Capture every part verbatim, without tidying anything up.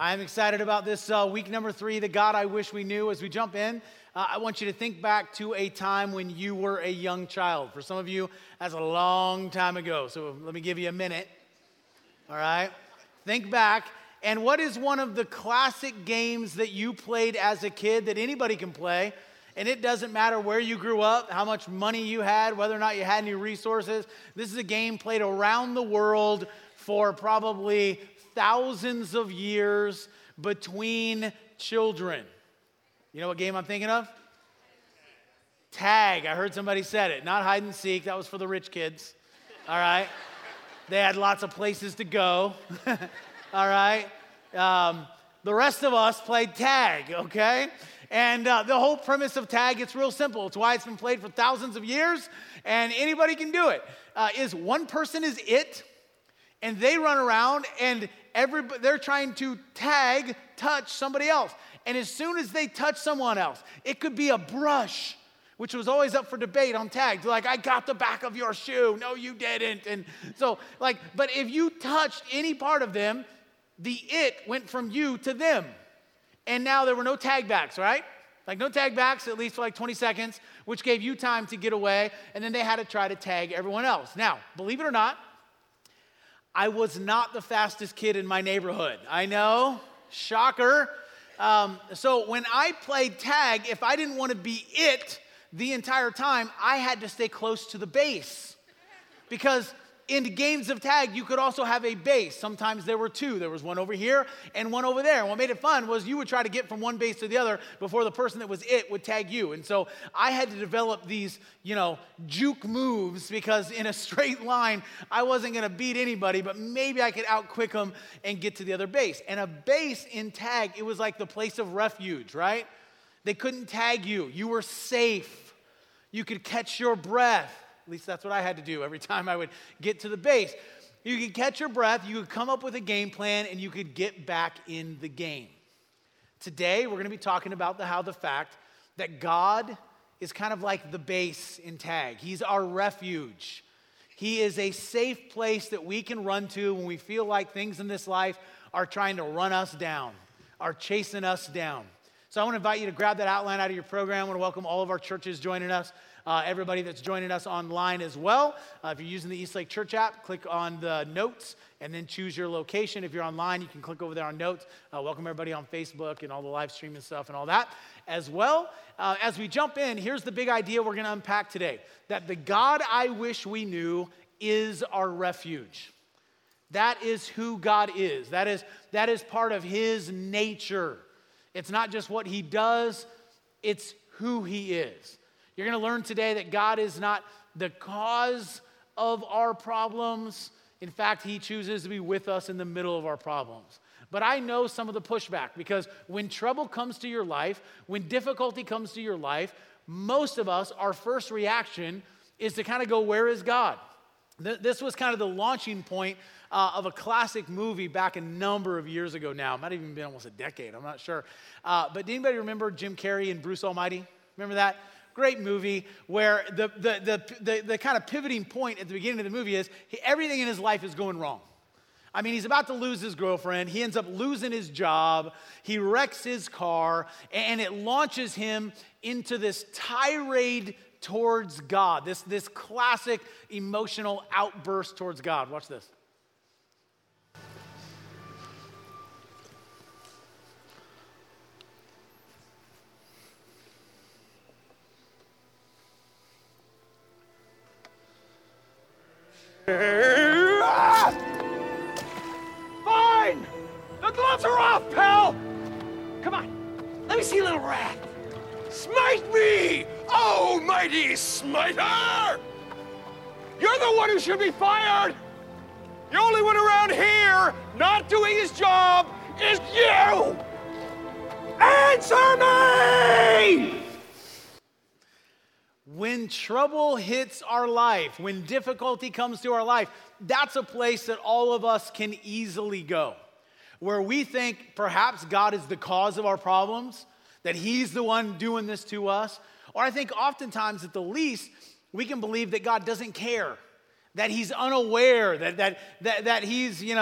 I'm excited about this uh, week number three, The God I Wish We Knew. As we jump in, uh, I want you to think back to a time when you were a young child. For some of you, that's a long time ago, so let me give you a minute. All right? Think back, and what is one of the classic games that you played as a kid that anybody can play? And it doesn't matter where you grew up, how much money you had, whether or not you had any resources. This is a game played around the world for probably thousands of years between children. You know what game I'm thinking of? Tag. I heard somebody said it. Not hide and seek. That was for the rich kids. All right. They had lots of places to go. All right. Um, the rest of us played tag, okay? And uh, the whole premise of tag, it's real simple. It's why it's been played for thousands of years, and anybody can do it. Uh, is one person is it, and they run around, and everybody, they're trying to tag, touch somebody else. And as soon as they touch someone else, it could be a brush, which was always up for debate on tags. Like, I got the back of your shoe. No, you didn't. And so, like, but if you touched any part of them, the it went from you to them. And now there were no tag backs, right? Like no tag backs, at least for like twenty seconds, which gave you time to get away. And then they had to try to tag everyone else. Now, believe it or not, I was not the fastest kid in my neighborhood. I know, shocker. Um, so when I played tag, if I didn't want to be it the entire time, I had to stay close to the base. Because in games of tag, you could also have a base. Sometimes there were two. There was one over here and one over there. And what made it fun was you would try to get from one base to the other before the person that was it would tag you. And so I had to develop these, you know, juke moves because in a straight line, I wasn't going to beat anybody, but maybe I could outquick them and get to the other base. And a base in tag, it was like the place of refuge, right? They couldn't tag you. You were safe. You could catch your breath. At least that's what I had to do every time I would get to the base. You could catch your breath, you could come up with a game plan, and you could get back in the game. Today, we're going to be talking about the, how the fact that God is kind of like the base in tag. He's our refuge. He is a safe place that we can run to when we feel like things in this life are trying to run us down, are chasing us down. So I want to invite you to grab that outline out of your program. I want to welcome all of our churches joining us. Uh, everybody that's joining us online as well. Uh, if you're using the Eastlake Church app, click on the notes and then choose your location. If you're online, you can click over there on notes. Uh, welcome everybody on Facebook and all the live streaming stuff and all that as well. Uh, as we jump in, here's the big idea we're going to unpack today. That the God I wish we knew is our refuge. That is who God is. That is, that is part of his nature. It's not just what he does, it's who he is. You're going to learn today that God is not the cause of our problems. In fact, he chooses to be with us in the middle of our problems. But I know some of the pushback because when trouble comes to your life, when difficulty comes to your life, most of us, our first reaction is to kind of go, where is God? This was kind of the launching point uh, of a classic movie back a number of years ago now. It might have even been almost a decade, I'm not sure. Uh, but did anybody remember Jim Carrey and Bruce Almighty? Remember that? Great movie where the, the, the, the, the kind of pivoting point at the beginning of the movie is he, everything in his life is going wrong. I mean, he's about to lose his girlfriend. He ends up losing his job. He wrecks his car, and it launches him into this tirade towards God, this, this classic emotional outburst towards God. Watch this. Fine! The gloves are off, pal! Come on, let me see a little rat. Smite me, oh mighty smiter! You're the one who should be fired! The only one around here not doing his job is you! Answer me! When trouble hits our life, when difficulty comes to our life, that's a place that all of us can easily go. Where we think perhaps God is the cause of our problems, that he's the one doing this to us. Or I think oftentimes at the least, we can believe that God doesn't care, that he's unaware, that, that, that, that he's, you know,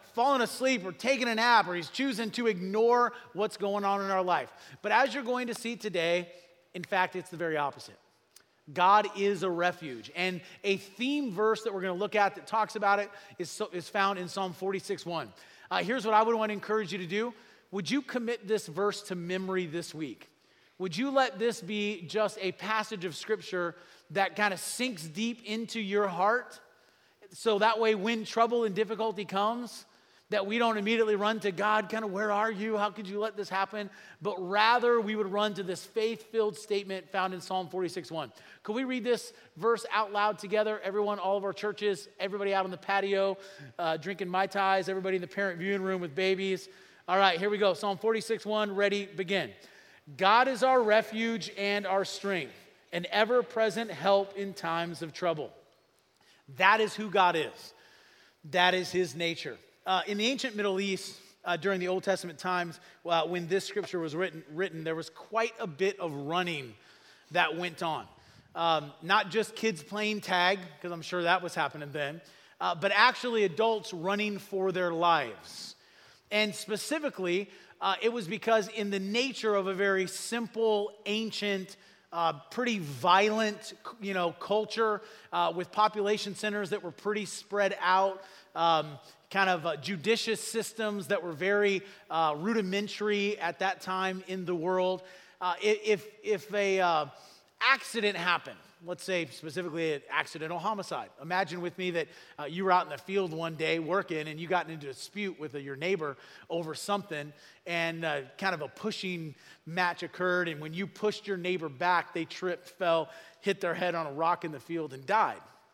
fallen asleep or taking a nap, or he's choosing to ignore what's going on in our life. But as you're going to see today, in fact, it's the very opposite. God is a refuge. And a theme verse that we're going to look at that talks about it is, so, is found in Psalm forty-six one. Uh, here's what I would want to encourage you to do. Would you commit this verse to memory this week? Would you let this be just a passage of Scripture that kind of sinks deep into your heart? So that way when trouble and difficulty comes, that we don't immediately run to God, kind of, where are you? How could you let this happen? But rather, we would run to this faith-filled statement found in Psalm forty-six one. Could we read this verse out loud together? Everyone, all of our churches, everybody out on the patio, uh, drinking Mai Tais, everybody in the parent viewing room with babies. All right, here we go. Psalm forty-six one, ready, begin. God is our refuge and our strength, an ever-present help in times of trouble. That is who God is. That is his nature. Uh, in the ancient Middle East, uh, during the Old Testament times, uh, when this scripture was written, written, there was quite a bit of running that went on. Um, not just kids playing tag, because I'm sure that was happening then, uh, but actually adults running for their lives. And specifically, uh, it was because in the nature of a very simple, ancient, uh, pretty violent, you know, culture uh, with population centers that were pretty spread out, um, kind of uh, judicious systems that were very uh, rudimentary at that time in the world. Uh, if if a uh, accident happened, let's say specifically an accidental homicide. Imagine with me that uh, you were out in the field one day working and you got into a dispute with uh, your neighbor over something, and uh, kind of a pushing match occurred, and when you pushed your neighbor back, they tripped, fell, hit their head on a rock in the field and died.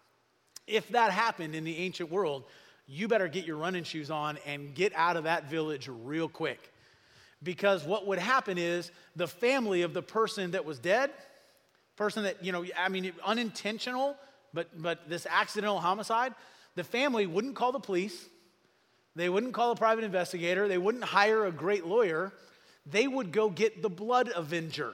If that happened in the ancient world, you better get your running shoes on and get out of that village real quick. Because what would happen is the family of the person that was dead, person that, you know, I mean, unintentional, but but this accidental homicide, the family wouldn't call the police. They wouldn't call a private investigator. They wouldn't hire a great lawyer. They would go get the blood avenger.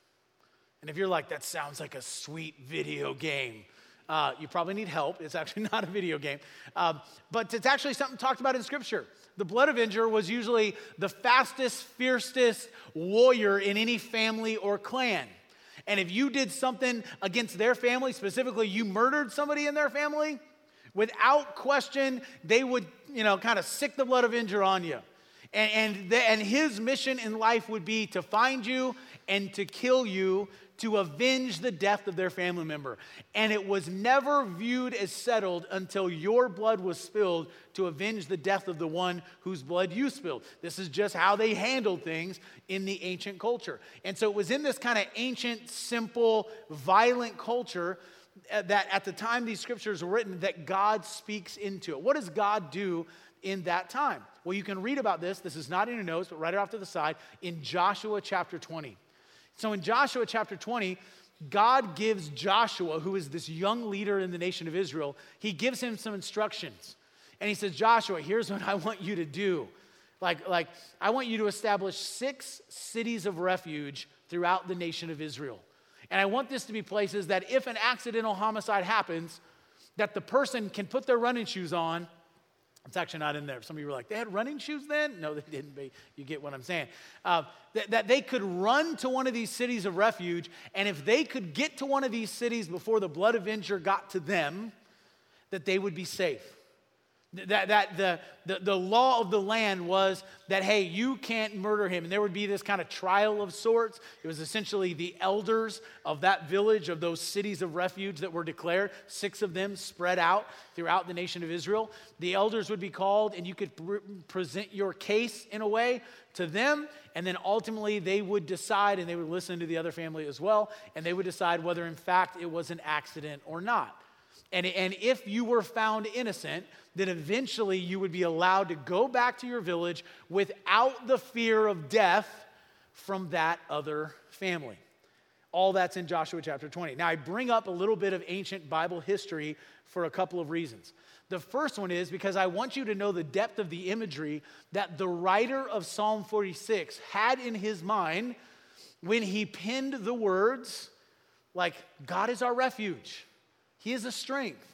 And if you're like, that sounds like a sweet video game, Uh, you probably need help. It's actually not a video game. Um, but it's actually something talked about in Scripture. The blood avenger was usually the fastest, fiercest warrior in any family or clan. And if you did something against their family, specifically you murdered somebody in their family, without question, they would, you know, kind of sick the blood avenger on you. And, and, the, and his mission in life would be to find you and to kill you, to avenge the death of their family member. And it was never viewed as settled until your blood was spilled to avenge the death of the one whose blood you spilled. This is just how they handled things in the ancient culture. And so it was in this kind of ancient, simple, violent culture that at the time these scriptures were written that God speaks into it. What does God do in that time? Well, you can read about this. This is not in your notes, but right off to the side in Joshua chapter twenty. So in Joshua chapter twenty, God gives Joshua, who is this young leader in the nation of Israel, he gives him some instructions. And he says, Joshua, here's what I want you to do. Like, like I want you to establish six cities of refuge throughout the nation of Israel. And I want this to be places that if an accidental homicide happens, that the person can put their running shoes on. It's actually not in there. Some of you were like, they had running shoes then? No, they didn't. But you get what I'm saying. Uh, that, that they could run to one of these cities of refuge, and if they could get to one of these cities before the blood avenger got to them, that they would be safe. That, that the, the, the law of the land was that, hey, you can't murder him. And there would be this kind of trial of sorts. It was essentially the elders of that village, of those cities of refuge that were declared, six of them spread out throughout the nation of Israel. The elders would be called, and you could pre- present your case in a way to them. And then ultimately they would decide, and they would listen to the other family as well, and they would decide whether in fact it was an accident or not. And, and if you were found innocent, then eventually you would be allowed to go back to your village without the fear of death from that other family. All that's in Joshua chapter twenty. Now, I bring up a little bit of ancient Bible history for a couple of reasons. The first one is because I want you to know the depth of the imagery that the writer of Psalm forty-six had in his mind when he penned the words like, God is our refuge. He is a strength.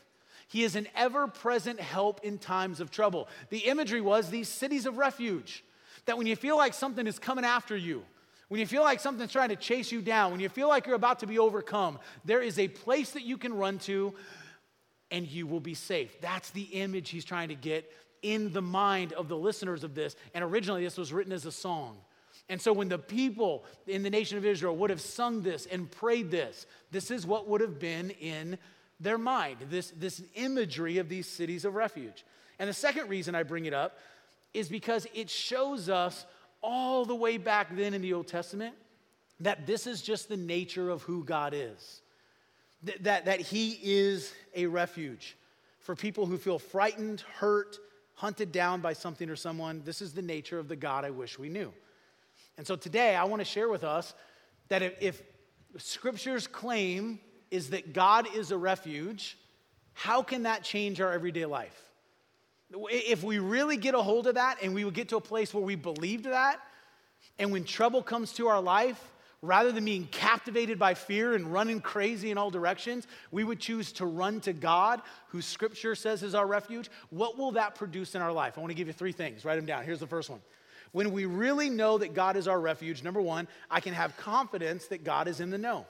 He is an ever-present help in times of trouble. The imagery was these cities of refuge, that when you feel like something is coming after you, when you feel like something's trying to chase you down, when you feel like you're about to be overcome, there is a place that you can run to and you will be safe. That's the image he's trying to get in the mind of the listeners of this. And originally this was written as a song. And so when the people in the nation of Israel would have sung this and prayed this, this is what would have been in their mind, this, this imagery of these cities of refuge. And the second reason I bring it up is because it shows us all the way back then in the Old Testament that this is just the nature of who God is. Th- that, that he is a refuge for people who feel frightened, hurt, hunted down by something or someone. This is the nature of the God I wish we knew. And so today I want to share with us that if, if Scripture's claim is that God is a refuge, how can that change our everyday life? If we really get a hold of that and we would get to a place where we believed that, and when trouble comes to our life, rather than being captivated by fear and running crazy in all directions, we would choose to run to God, who Scripture says is our refuge. What will that produce in our life? I want to give you three things. Write them down. Here's the first one. When we really know that God is our refuge, number one, I can have confidence that God is in the know.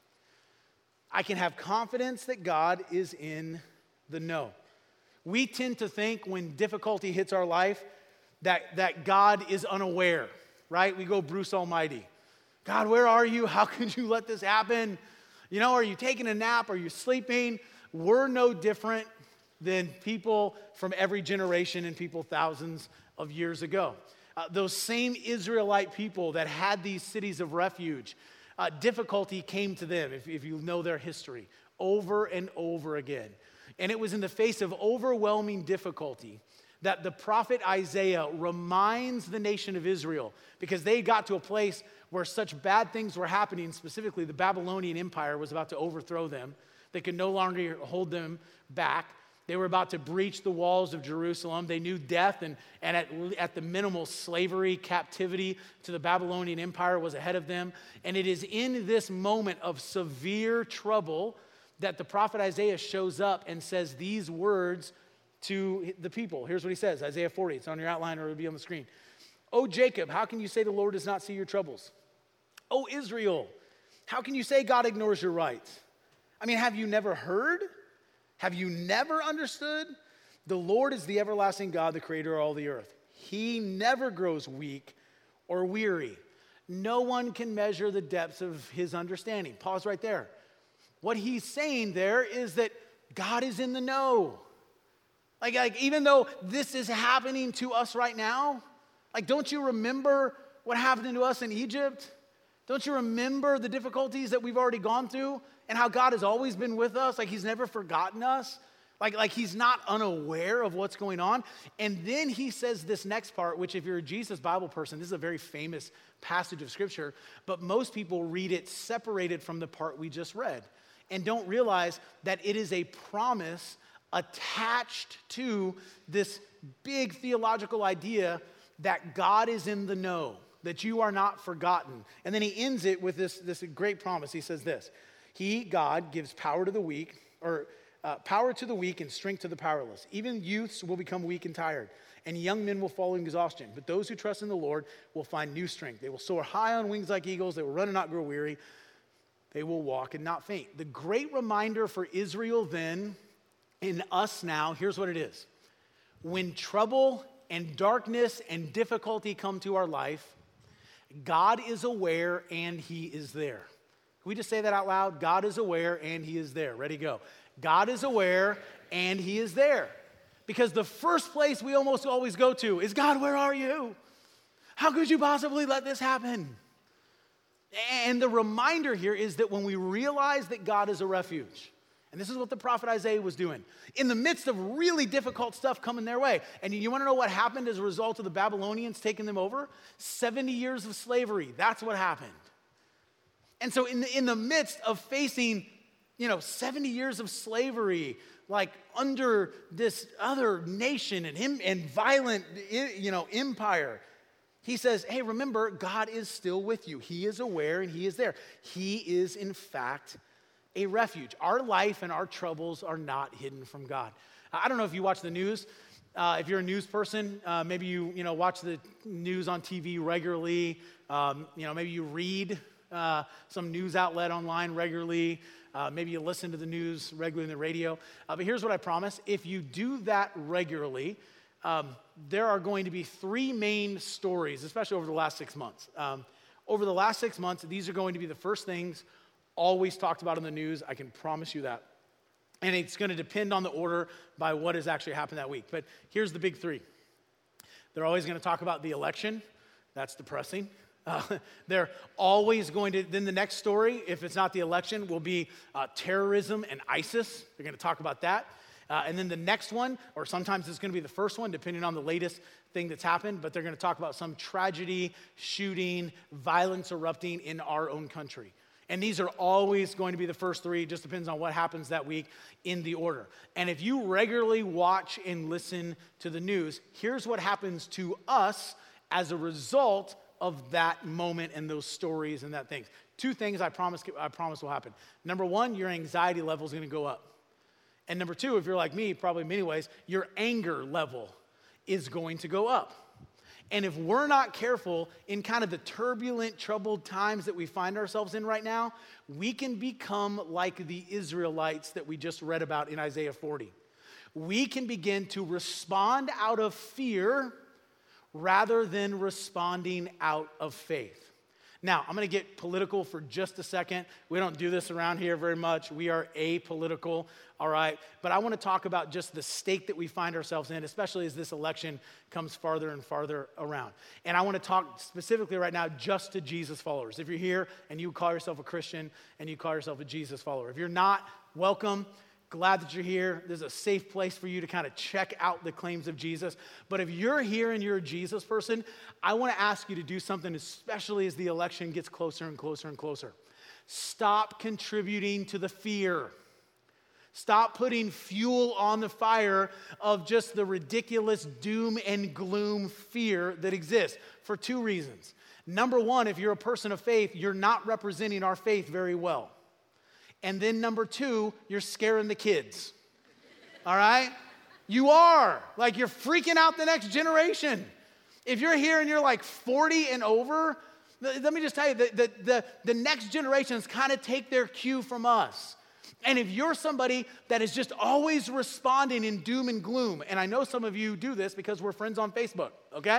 I can have confidence that God is in the know. We tend to think when difficulty hits our life that, that God is unaware, right? We go Bruce Almighty. God, where are you? How could you let this happen? You know, are you taking a nap? Are you sleeping? We're no different than people from every generation and people thousands of years ago. Uh, those same Israelite people that had these cities of refuge, uh, difficulty came to them, if, if you know their history, over and over again. And it was in the face of overwhelming difficulty that the prophet Isaiah reminds the nation of Israel, because they got to a place where such bad things were happening. Specifically, the Babylonian Empire was about to overthrow them. They could no longer hold them back. They were about to breach the walls of Jerusalem. They knew death and, and at, at the minimal slavery, captivity to the Babylonian Empire was ahead of them. And it is in this moment of severe trouble that the prophet Isaiah shows up and says these words to the people. Here's what he says, Isaiah forty. It's on your outline or it'll be on the screen. "O Jacob, how can you say the Lord does not see your troubles? O Israel, how can you say God ignores your rights? I mean, have you never heard? Have you never understood? The Lord is the everlasting God, the creator of all the earth. He never grows weak or weary. No one can measure the depths of his understanding." Pause right there. What he's saying there is that God is in the know. Like, like even though this is happening to us right now, like don't you remember what happened to us in Egypt? Don't you remember the difficulties that we've already gone through and how God has always been with us? Like he's never forgotten us. Like, like he's not unaware of what's going on. And then he says this next part, which if you're a Jesus Bible person, this is a very famous passage of Scripture, but most people read it separated from the part we just read and don't realize that it is a promise attached to this big theological idea that God is in the know, that you are not forgotten. And then he ends it with this, this great promise. He says this, "He, God, gives power to the weak, or uh, power to the weak and strength to the powerless. Even youths will become weak and tired, and young men will fall in exhaustion. But those who trust in the Lord will find new strength. They will soar high on wings like eagles. They will run and not grow weary. They will walk and not faint." The great reminder for Israel then, in us now, here's what it is. When trouble and darkness and difficulty come to our life, God is aware and he is there. Can we just say that out loud? God is aware and he is there. Ready, go. God is aware and he is there. Because the first place we almost always go to is, God, where are you? How could you possibly let this happen? And the reminder here is that when we realize that God is a refuge, and this is what the prophet Isaiah was doing, in the midst of really difficult stuff coming their way. And you want to know what happened as a result of the Babylonians taking them over? seventy years of slavery. That's what happened. And so in the, in the midst of facing, you know, seventy years of slavery, like under this other nation and, and violent, you know, empire, he says, hey, remember, God is still with you. He is aware and he is there. He is, in fact, a refuge. Our life and our troubles are not hidden from God. I don't know if you watch the news. Uh, if you're a news person, uh, maybe you you know watch the news on T V regularly. Um, you know, maybe you read uh, some news outlet online regularly. Uh, maybe you listen to the news regularly on the radio. Uh, but here's what I promise. If you do that regularly, um, there are going to be three main stories, especially over the last six months. Um, over the last six months, these are going to be the first things always talked about in the news. I can promise you that. And it's going to depend on the order by what has actually happened that week. But here's the big three. They're always going to talk about the election. That's depressing. Uh, they're always going to, then the next story, if it's not the election, will be uh, terrorism and ISIS. They're going to talk about that. Uh, and then the next one, or sometimes it's going to be the first one, depending on the latest thing that's happened, but they're going to talk about some tragedy, shooting, violence erupting in our own country. And these are always going to be the first three. It just depends on what happens that week in the order. And if you regularly watch and listen to the news, here's what happens to us as a result of that moment and those stories and that things. Two things I promise, I promise will happen. Number one, your anxiety level is going to go up. And number two, if you're like me, probably in many ways, your anger level is going to go up. And if we're not careful in kind of the turbulent, troubled times that we find ourselves in right now, we can become like the Israelites that we just read about in Isaiah forty. We can begin to respond out of fear rather than responding out of faith. Now, I'm going to get political for just a second. We don't do this around here very much. We are apolitical, all right? But I want to talk about just the state that we find ourselves in, especially as this election comes farther and farther around. And I want to talk specifically right now just to Jesus followers. If you're here and you call yourself a Christian and you call yourself a Jesus follower. If you're not, welcome. Glad that you're here. This is a safe place for you to kind of check out the claims of Jesus. But if you're here and you're a Jesus person, I want to ask you to do something, especially as the election gets closer and closer and closer. Stop contributing to the fear. Stop putting fuel on the fire of just the ridiculous doom and gloom fear that exists for two reasons. Number one, if you're a person of faith, you're not representing our faith very well. And then number two, you're scaring the kids, all right? You are, like you're freaking out the next generation. If you're here and you're like forty and over, let me just tell you, the, the, the, the next generations kind of take their cue from us. And if you're somebody that is just always responding in doom and gloom, and I know some of you do this because we're friends on Facebook, okay?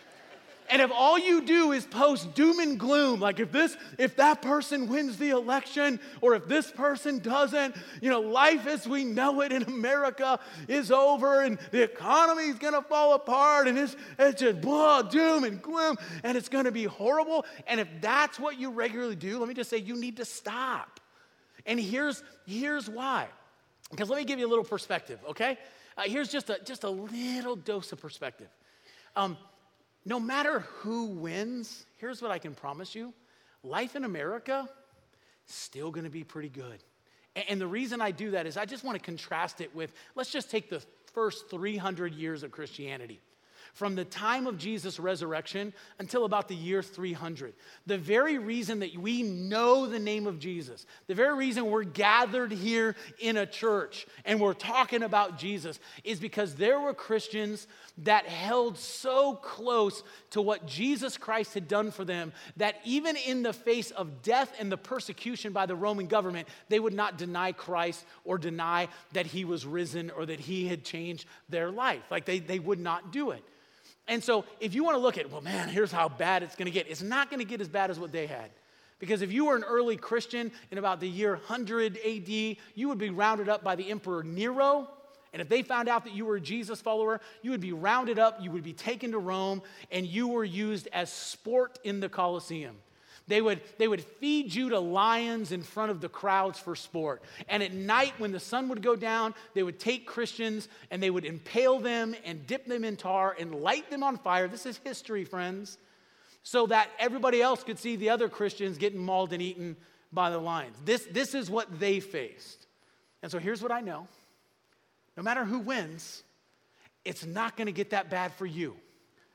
And if all you do is post doom and gloom, like if this, if that person wins the election, or if this person doesn't, you know, life as we know it in America is over, and the economy is going to fall apart, and it's, it's just blah, doom and gloom, and it's going to be horrible. And if that's what you regularly do, let me just say you need to stop. And here's, here's why. Because let me give you a little perspective, okay? Uh, here's just a, just a little dose of perspective. Um, No matter who wins, here's what I can promise you. Life in America is still going to be pretty good. And the reason I do that is I just want to contrast it with, let's just take the first three hundred years of Christianity. From the time of Jesus' resurrection until about the year three hundred. The very reason that we know the name of Jesus, the very reason we're gathered here in a church and we're talking about Jesus is because there were Christians that held so close to what Jesus Christ had done for them that even in the face of death and the persecution by the Roman government, they would not deny Christ or deny that he was risen or that he had changed their life. Like they, they would not do it. And so if you want to look at, well, man, here's how bad it's going to get. It's not going to get as bad as what they had. Because if you were an early Christian in about the year one hundred A D, you would be rounded up by the Emperor Nero. And if they found out that you were a Jesus follower, you would be rounded up, you would be taken to Rome, and you were used as sport in the Colosseum. They would, they would feed you to lions in front of the crowds for sport. And at night, when the sun would go down, they would take Christians and they would impale them and dip them in tar and light them on fire. This is history, friends. So that everybody else could see the other Christians getting mauled and eaten by the lions. This, this is what they faced. And so here's what I know. No matter who wins, it's not going to get that bad for you.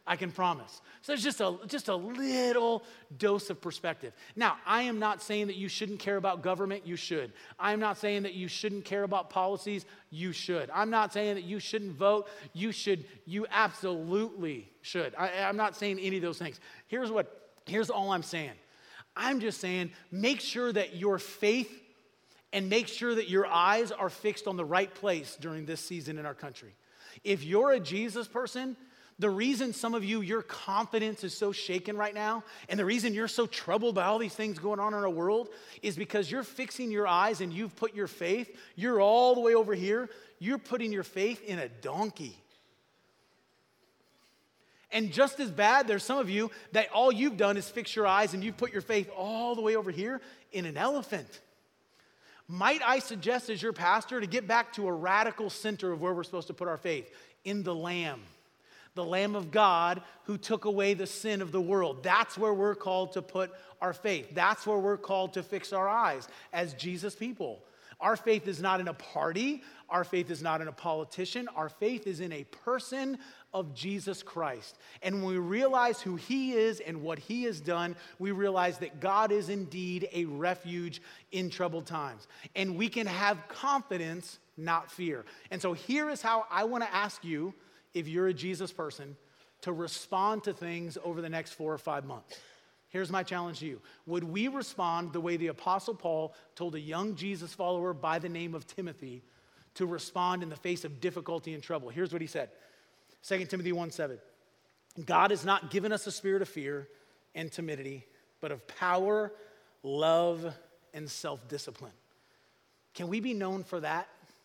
I can promise. So it's just a, just a little dose of perspective. Now, I am not saying that you shouldn't care about government. You should. I'm not saying that you shouldn't care about policies. You should. I'm not saying that you shouldn't vote. You should. You absolutely should. I, I'm not saying any of those things. Here's what, here's all I'm saying. I'm just saying make sure that your faith and make sure that your eyes are fixed on the right place during this season in our country. If you're a Jesus person, the reason some of you, your confidence is so shaken right now, and the reason you're so troubled by all these things going on in our world is because you're fixing your eyes and you've put your faith, you're all the way over here, you're putting your faith in a donkey. And just as bad, there's some of you that all you've done is fix your eyes and you've put your faith all the way over here in an elephant. Might I suggest as your pastor to get back to a radical center of where we're supposed to put our faith, in the Lamb. The Lamb of God who took away the sin of the world. That's where we're called to put our faith. That's where we're called to fix our eyes as Jesus people. Our faith is not in a party. Our faith is not in a politician. Our faith is in a person of Jesus Christ. And when we realize who he is and what he has done, we realize that God is indeed a refuge in troubled times. And we can have confidence, not fear. And so here is how I want to ask you, if you're a Jesus person, to respond to things over the next four or five months. Here's my challenge to you. Would we respond the way the Apostle Paul told a young Jesus follower by the name of Timothy to respond in the face of difficulty and trouble? Here's what he said. Second Timothy one seven. God has not given us a spirit of fear and timidity, but of power, love, and self-discipline. Can we be known for that?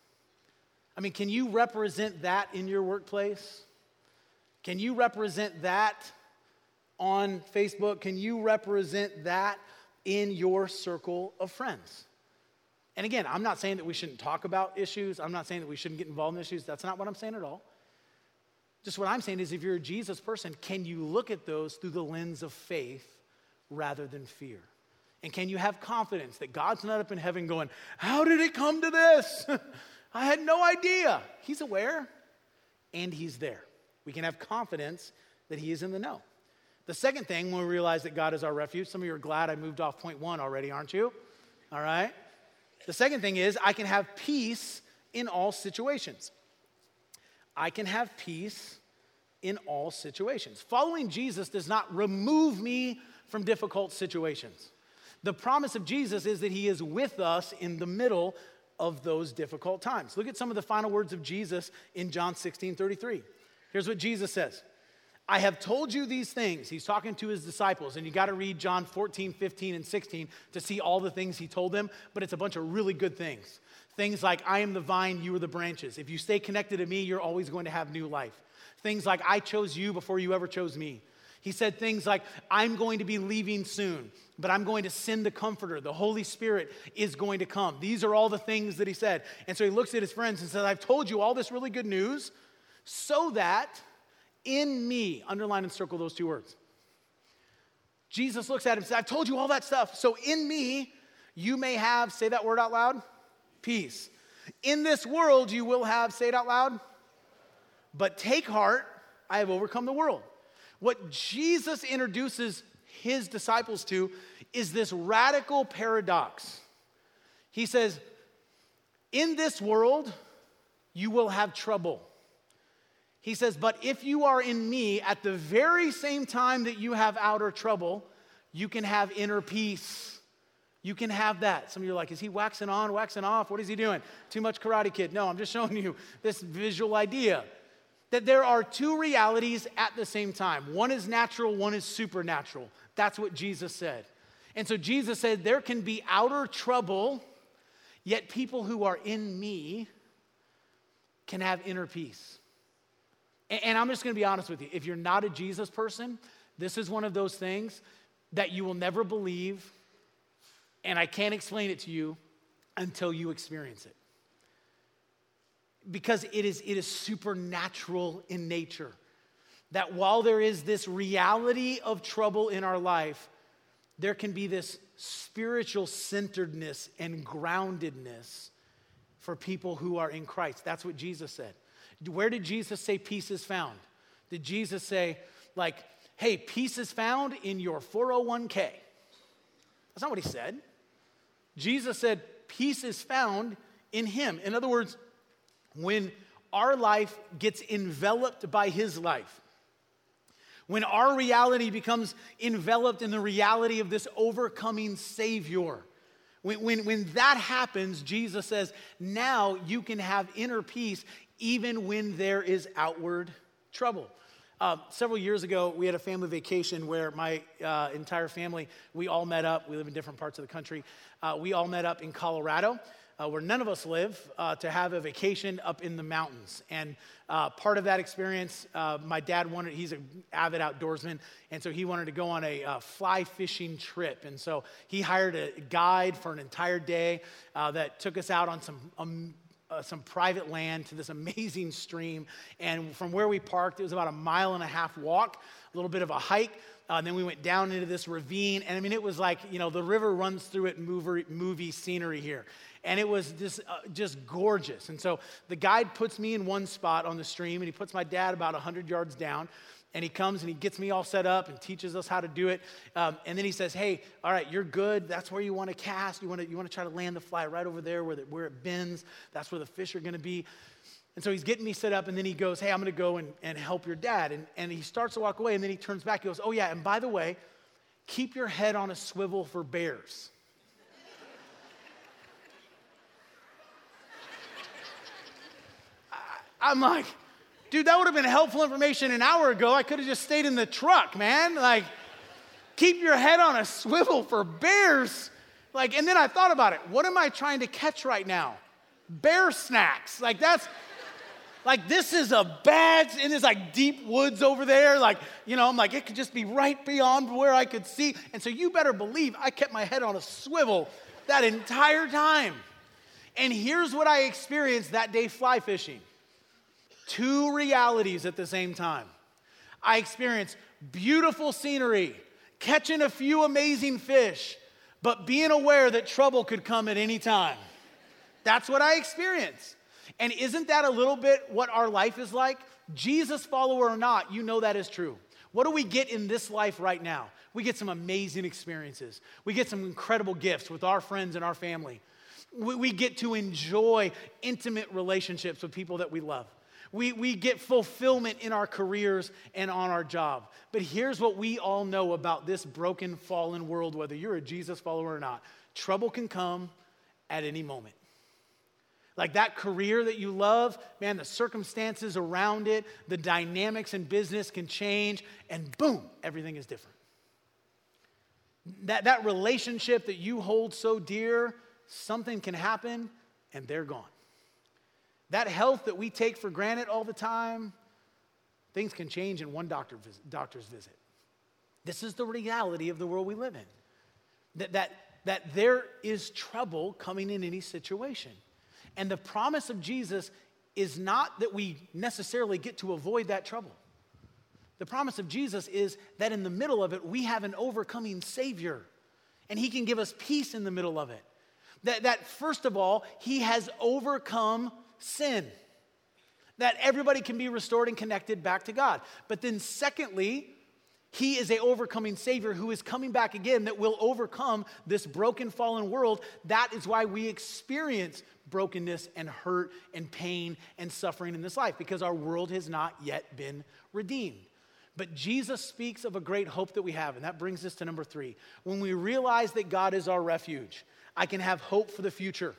I mean, can you represent that in your workplace? Can you represent that on Facebook? Can you represent that in your circle of friends? And again, I'm not saying that we shouldn't talk about issues. I'm not saying that we shouldn't get involved in issues. That's not what I'm saying at all. Just what I'm saying is if you're a Jesus person, can you look at those through the lens of faith rather than fear? And can you have confidence that God's not up in heaven going, how did it come to this? I had no idea. He's aware and he's there. We can have confidence that he is in the know. The second thing, when we realize that God is our refuge, some of you are glad I moved off point one already, aren't you? All right. The second thing is I can have peace in all situations. I can have peace in all situations. Following Jesus does not remove me from difficult situations. The promise of Jesus is that he is with us in the middle of those difficult times. Look at some of the final words of Jesus in John sixteen thirty-three. Here's what Jesus says. I have told you these things. He's talking to his disciples, and you got to read John fourteen, fifteen, and sixteen to see all the things he told them, but it's a bunch of really good things. Things like, I am the vine, you are the branches. If you stay connected to me, you're always going to have new life. Things like, I chose you before you ever chose me. He said things like, I'm going to be leaving soon, but I'm going to send the Comforter. The Holy Spirit is going to come. These are all the things that he said. And so he looks at his friends and says, I've told you all this really good news so that in me, underline and circle those two words. Jesus looks at him and says, I've told you all that stuff. So in me, you may have, say that word out loud, peace. In this world, you will have, say it out loud, but take heart, I have overcome the world. What Jesus introduces his disciples to is this radical paradox. He says, in this world, you will have trouble. He says, but if you are in me, at the very same time that you have outer trouble, you can have inner peace. You can have that. Some of you are like, is he waxing on, waxing off? What is he doing? Too much Karate Kid. No, I'm just showing you this visual idea. That there are two realities at the same time. One is natural, one is supernatural. That's what Jesus said. And so Jesus said, there can be outer trouble, yet people who are in me can have inner peace. And I'm just going to be honest with you. If you're not a Jesus person, this is one of those things that you will never believe, and I can't explain it to you until you experience it. Because it is, it is supernatural in nature. That while there is this reality of trouble in our life, there can be this spiritual centeredness and groundedness for people who are in Christ. That's what Jesus said. Where did Jesus say peace is found? Did Jesus say, like, hey, peace is found in your four oh one k. That's not what he said. Jesus said, peace is found in him. In other words, when our life gets enveloped by his life, when our reality becomes enveloped in the reality of this overcoming Savior, when, when, when that happens, Jesus says, now you can have inner peace even when there is outward trouble. Uh, several years ago, we had a family vacation where my uh, entire family, we all met up. We live in different parts of the country. Uh, we all met up in Colorado, uh, where none of us live, uh, to have a vacation up in the mountains. And uh, part of that experience, uh, my dad wanted, he's an avid outdoorsman, and so he wanted to go on a uh, fly fishing trip. And so he hired a guide for an entire day uh, that took us out on some um, Uh, some private land to this amazing stream. And from where we parked, it was about a mile and a half walk, a little bit of a hike. Uh, and then we went down into this ravine. And I mean, it was like, you know, the river runs through it, movie, movie scenery here. And it was just, uh, just gorgeous. And so the guide puts me in one spot on the stream, and he puts my dad about one hundred yards down. And he comes and he gets me all set up and teaches us how to do it. Um, and then he says, hey, all right, you're good. That's where you want to cast. You want to you want to try to land the fly right over there where, the, where it bends. That's where the fish are going to be. And so he's getting me set up, and then he goes, hey, I'm going to go and, and help your dad. And, and he starts to walk away, and then he turns back. He goes, oh, yeah, and by the way, keep your head on a swivel for bears. I, I'm like... Dude, that would have been helpful information an hour ago. I could have just stayed in the truck, man. Like, keep your head on a swivel for bears. Like, and then I thought about it. What am I trying to catch right now? Bear snacks. Like, that's, like, this is a bad, and there's like deep woods over there. Like, you know, I'm like, it could just be right beyond where I could see. And so you better believe I kept my head on a swivel that entire time. And here's what I experienced that day fly fishing. Two realities at the same time. I experienced beautiful scenery, catching a few amazing fish, but being aware that trouble could come at any time. That's what I experienced. And isn't that a little bit what our life is like? Jesus follower or not, you know that is true. What do we get in this life right now? We get some amazing experiences. We get some incredible gifts with our friends and our family. We, we get to enjoy intimate relationships with people that we love. We, we get fulfillment in our careers and on our job. But here's what we all know about this broken, fallen world, whether you're a Jesus follower or not. Trouble can come at any moment. Like that career that you love, man, the circumstances around it, the dynamics in business can change, and boom, everything is different. That, that relationship that you hold so dear, something can happen, and they're gone. That health that we take for granted all the time, things can change in one doctor visit, doctor's visit. This is the reality of the world we live in. That, that, that there is trouble coming in any situation. And the promise of Jesus is not that we necessarily get to avoid that trouble. The promise of Jesus is that in the middle of it, we have an overcoming Savior. And he can give us peace in the middle of it. That, that first of all, he has overcome sin, that everybody can be restored and connected back to God. But then secondly, he is an overcoming Savior who is coming back again that will overcome this broken, fallen world. That is why we experience brokenness and hurt and pain and suffering in this life, because our world has not yet been redeemed. But Jesus speaks of a great hope that we have, and that brings us to number three. When we realize that God is our refuge, I can have hope for the future.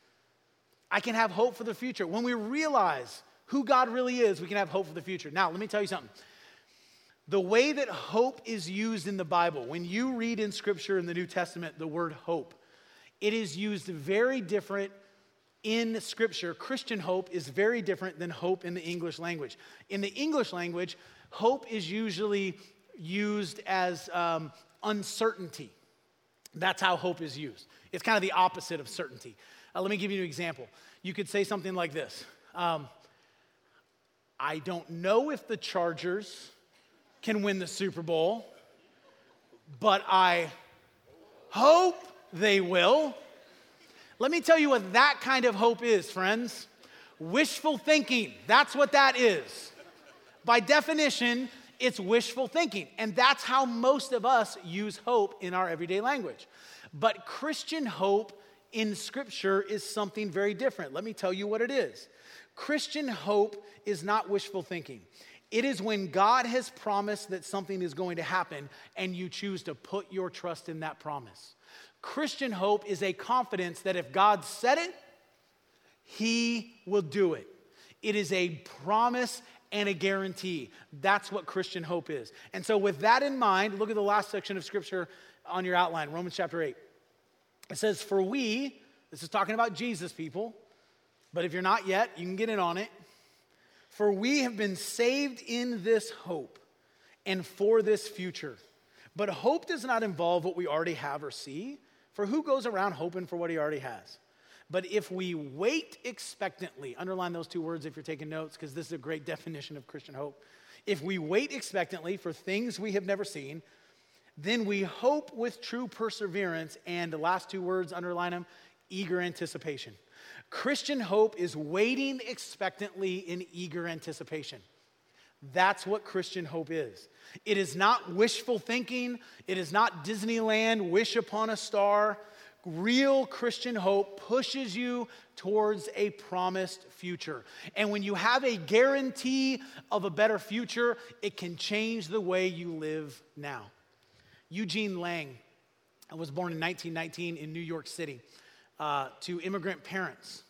I can have hope for the future. When we realize who God really is, we can have hope for the future. Now, let me tell you something. The way that hope is used in the Bible, when you read in Scripture in the New Testament the word hope, it is used very different in Scripture. Christian hope is very different than hope in the English language. In the English language, hope is usually used as um, uncertainty. That's how hope is used. It's kind of the opposite of certainty. Uh, let me give you an example. You could say something like this. Um, I don't know if the Chargers can win the Super Bowl, but I hope they will. Let me tell you what that kind of hope is, friends. Wishful thinking. That's what that is. By definition, It's wishful thinking. And that's how most of us use hope in our everyday language. But Christian hope in Scripture is something very different. Let me tell you what it is. Christian hope is not wishful thinking. It is when God has promised that something is going to happen and you choose to put your trust in that promise. Christian hope is a confidence that if God said it, He will do it. It is a promise and a guarantee. That's what Christian hope is. And so with that in mind, look at the last section of Scripture on your outline, Romans chapter eight. It says, for we, this is talking about Jesus, people, but if you're not yet, you can get in on it. For we have been saved in this hope and for this future. But hope does not involve what we already have or see. For who goes around hoping for what he already has? But if we wait expectantly, underline those two words if you're taking notes, because this is a great definition of Christian hope. If we wait expectantly for things we have never seen, then we hope with true perseverance, and the last two words, underline them, eager anticipation. Christian hope is waiting expectantly in eager anticipation. That's what Christian hope is. It is not wishful thinking. It is not Disneyland, wish upon a star. Real Christian hope pushes you towards a promised future. And when you have a guarantee of a better future, it can change the way you live now. Eugene Lang was born in nineteen nineteen in New York City uh, to immigrant parents.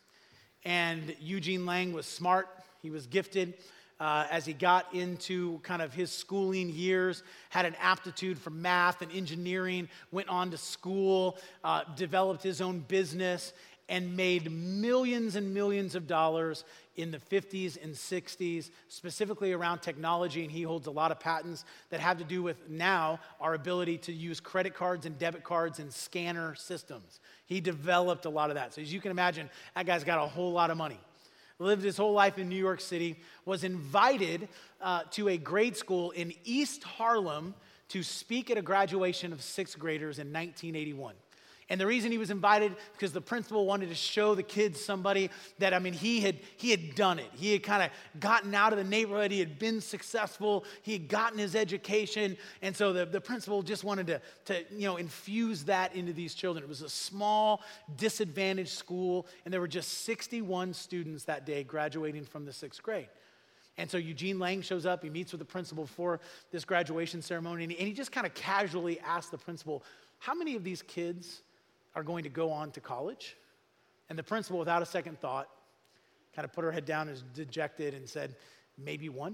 And Eugene Lang was smart. He was gifted. Uh, as he got into kind of his schooling years, had an aptitude for math and engineering, went on to school, uh, developed his own business, and made millions and millions of dollars in the fifties and sixties, specifically around technology. And he holds a lot of patents that have to do with now our ability to use credit cards and debit cards and scanner systems. He developed a lot of that. So as you can imagine, that guy's got a whole lot of money. Lived his whole life in New York City, was invited uh, to a grade school in East Harlem to speak at a graduation of sixth graders in nineteen eighty-one. And the reason he was invited, because the principal wanted to show the kids somebody that, I mean, he had he had done it. He had kind of gotten out of the neighborhood. He had been successful. He had gotten his education. And so the, the principal just wanted to, to, you know, infuse that into these children. It was a small, disadvantaged school, and there were just sixty-one students that day graduating from the sixth grade. And so Eugene Lang shows up. He meets with the principal for this graduation ceremony, and he, and he just kind of casually asked the principal, how many of these kids are going to go on to college? And the principal, without a second thought, kind of put her head down and was dejected and said, maybe one.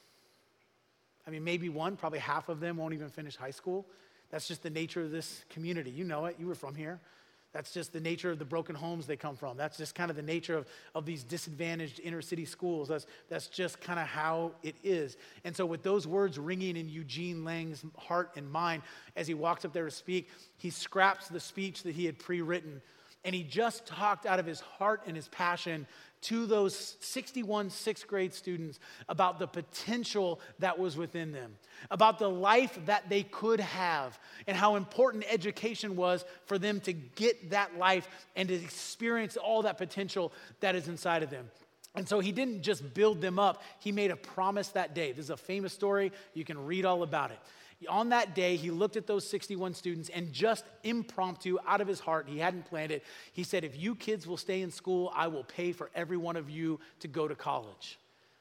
I mean, maybe one. Probably half of them won't even finish high school. That's just the nature of this community. You know it. You were from here. That's just the nature of the broken homes they come from. That's just kind of the nature of, of these disadvantaged inner city schools. That's, that's just kind of how it is. And so with those words ringing in Eugene Lang's heart and mind, as he walks up there to speak, he scraps the speech that he had pre-written, and he just talked out of his heart and his passion to those sixty-one sixth grade students about the potential that was within them, about the life that they could have, and how important education was for them to get that life and to experience all that potential that is inside of them. And so he didn't just build them up, he made a promise that day. This is a famous story. You can read all about it. On that day, he looked at those sixty-one students and just impromptu, out of his heart, he hadn't planned it, he said, if you kids will stay in school, I will pay for every one of you to go to college.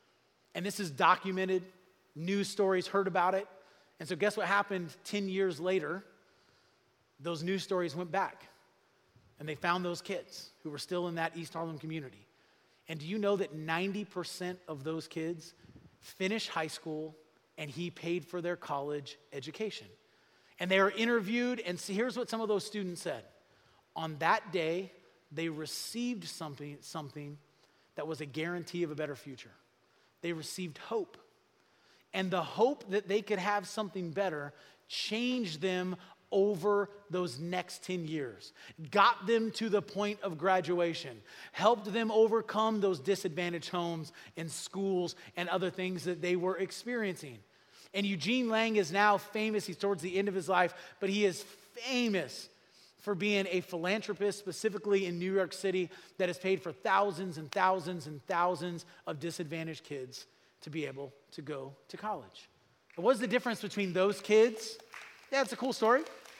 And this is documented. News stories heard about it. And so guess what happened ten years later? Those news stories went back. And they found those kids who were still in that East Harlem community. And do you know that ninety percent of those kids finished high school and he paid for their college education? And they were interviewed, and see, here's what some of those students said. On that day, they received something, something that was a guarantee of a better future. They received hope. And the hope that they could have something better changed them over those next ten years, got them to the point of graduation, helped them overcome those disadvantaged homes and schools and other things that they were experiencing. And Eugene Lang is now famous. He's towards the end of his life, but he is famous for being a philanthropist, specifically in New York City, that has paid for thousands and thousands and thousands of disadvantaged kids to be able to go to college. What's the difference between those kids? Yeah, it's a cool story.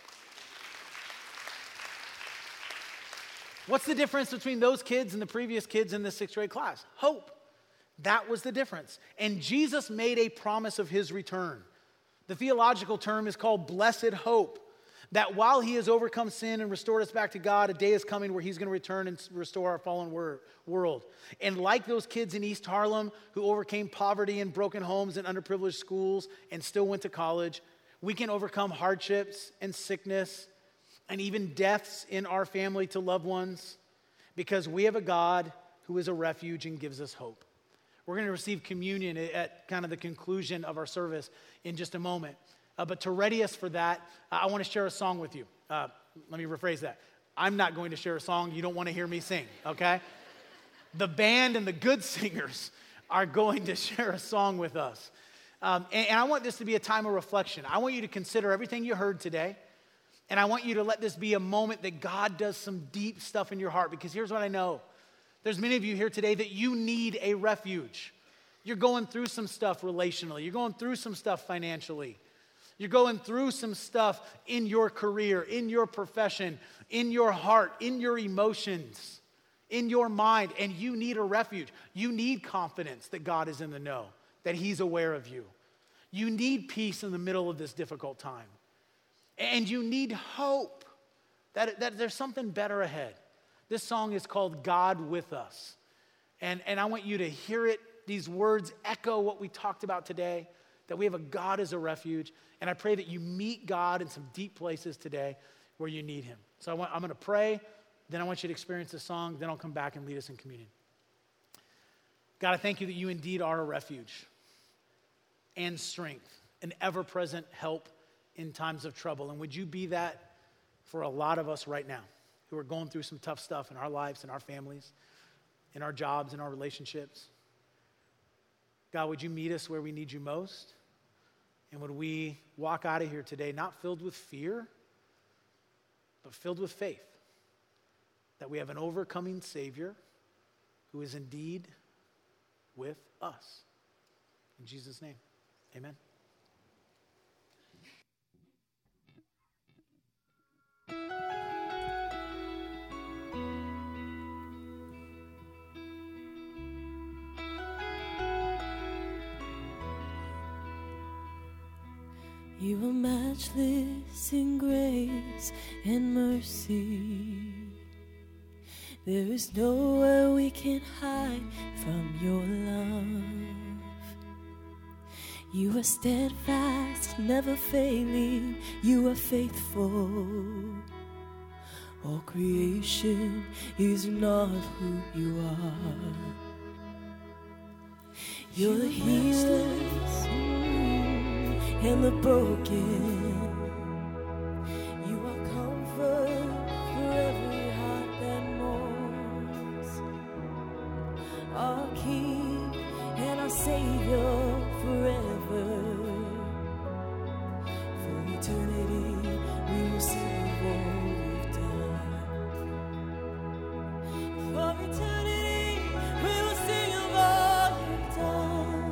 What's the difference between those kids and the previous kids in the sixth grade class? Hope. That was the difference. And Jesus made a promise of his return. The theological term is called blessed hope. That while he has overcome sin and restored us back to God, a day is coming where he's going to return and restore our fallen wor- world. And like those kids in East Harlem who overcame poverty and broken homes and underprivileged schools and still went to college, we can overcome hardships and sickness and even deaths in our family to loved ones because we have a God who is a refuge and gives us hope. We're going to receive communion at kind of the conclusion of our service in just a moment. Uh, but to ready us for that, uh, I want to share a song with you. Uh, let me rephrase that. I'm not going to share a song you don't want to hear me sing, okay? The band and the good singers are going to share a song with us. Um, and, and I want this to be a time of reflection. I want you to consider everything you heard today, and I want you to let this be a moment that God does some deep stuff in your heart, because here's what I know. There's many of you here today that you need a refuge. You're going through some stuff relationally. You're going through some stuff financially. You're going through some stuff in your career, in your profession, in your heart, in your emotions, in your mind, and you need a refuge. You need confidence that God is in the know, that he's aware of you. You need peace in the middle of this difficult time. And you need hope that, that there's something better ahead. This song is called God With Us. And, and I want you to hear it. These words echo what we talked about today, that we have a God as a refuge. And I pray that you meet God in some deep places today where you need him. So I want, I'm going to pray, then I want you to experience the song, then I'll come back and lead us in communion. God, I thank you that you indeed are a refuge and strength, an ever-present help in times of trouble. And would you be that for a lot of us right now who are going through some tough stuff in our lives, in our families, in our jobs, in our relationships? God, would you meet us where we need you most? And would we walk out of here today not filled with fear, but filled with faith that we have an overcoming Savior who is indeed with us. In Jesus' name, amen. You are matchless in grace and mercy. There is nowhere we can hide from your love. You are steadfast, never failing. You are faithful. All creation is not who you are. You're the healers and the broken. You are comfort for every heart that mourns. Our King and our Savior forever. For eternity we will sing all you've done. For eternity we will sing of all you've done.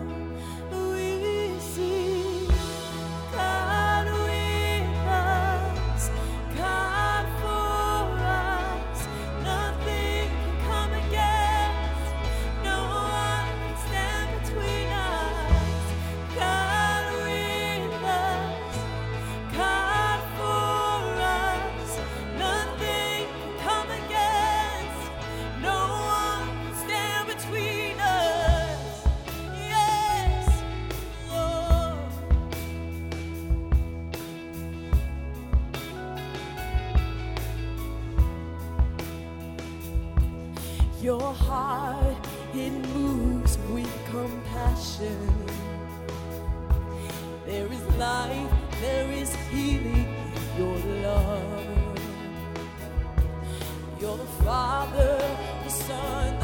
Your heart, it moves with compassion. There is life, there is healing in your love. You're the Father, the Son,